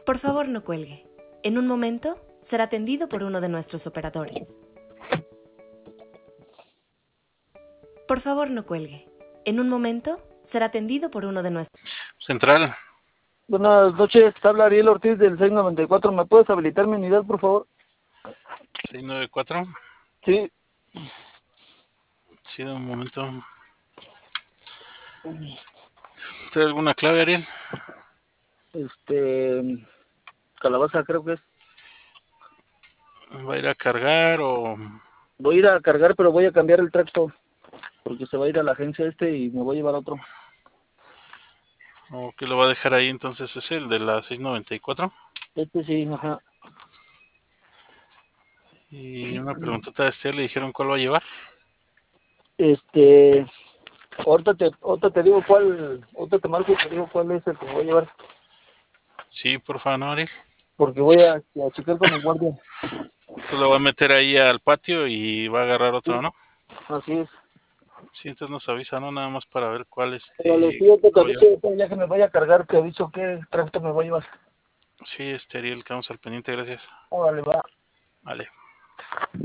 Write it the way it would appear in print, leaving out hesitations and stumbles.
Por favor, no cuelgue. En un momento será atendido por uno de nuestros operadores. Por favor, no cuelgue. En un momento será atendido por uno de nuestros... Central. Buenas noches, habla Ariel Ortiz del 694. ¿Me puedes habilitar mi unidad, por favor? 694. Sí. Sí, un momento. ¿Trae alguna clave, Ariel? Calabaza creo que es. ¿Va a ir a cargar o...? Voy a ir a cargar, pero voy a cambiar el tracto, porque se va a ir a la agencia y me voy a llevar otro. ¿O qué lo va a dejar ahí entonces? ¿Es el de la 694? Sí, ajá. Y una preguntota a le dijeron cuál va a llevar. Ahorita te digo cuál, ahorita te marco y te digo cuál es el que me voy a llevar, Sí, por favor, ¿no, Ariel? porque voy a checar con el guardia. Entonces lo va a meter ahí al patio y va a agarrar otro, ¿no? Así es. Sí, entonces nos avisa, ¿no? Nada más para ver cuál Pero le pido que te cuál va a llevar. aviso, ya que me vaya a cargar, te aviso qué tracto me voy a llevar. Sí, Ariel, quedamos al pendiente, gracias. Órale, va. Vale.